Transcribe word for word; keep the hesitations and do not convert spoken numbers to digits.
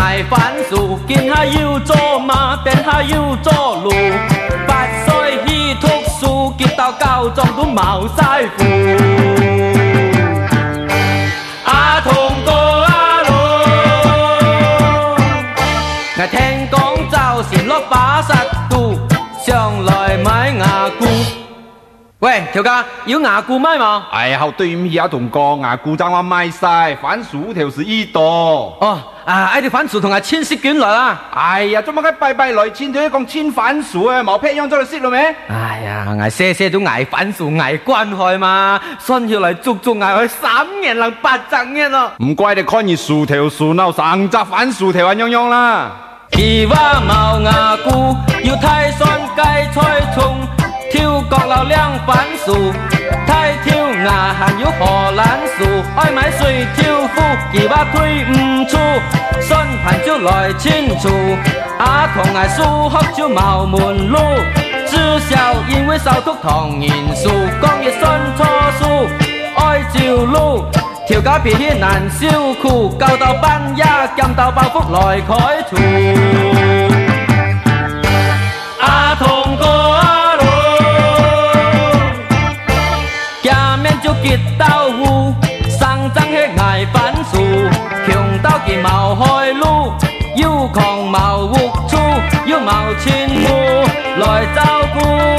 捱番薯，見下要做馬，變下要做路。八歲去讀書，結到高中都冇晒符。阿童哥阿佬，我聽講就是落把實度，上來買牙菇。喂，條家要牙菇買嘛？ 哎呀，好對唔起啊，同哥，牙菇爭我買晒，番薯條是依度。 哦，啊，嗌啲番薯同阿千色卷來啦。 哎呀，做乜嘅拜拜來千就一講千番薯啊，冇劈樣咗嚟識咯咩？ 哎呀，嗌些些都嗌番薯嗌關開嘛，信要嚟足足嗌佢三年零八十年咯。 唔怪你看你薯條薯鬧成隻番薯條咁樣樣啦。 佢話冇牙菇，要泰山雞菜葱。跳角流兩番薯，太跳牙還要荷蘭薯，愛買水跳夫，佢話推唔出，新盤就來清楚，阿童係數學就冇門路，至少因為少讀唐言書，講嘢信錯數，愛照路，條家脾氣難消苦，搞到半夜見到包袱來開除，阿童哥就結豆腐，生爭起捱番薯，強到佢冇開路，要狂冇屋處，要冇錢戶來照顧。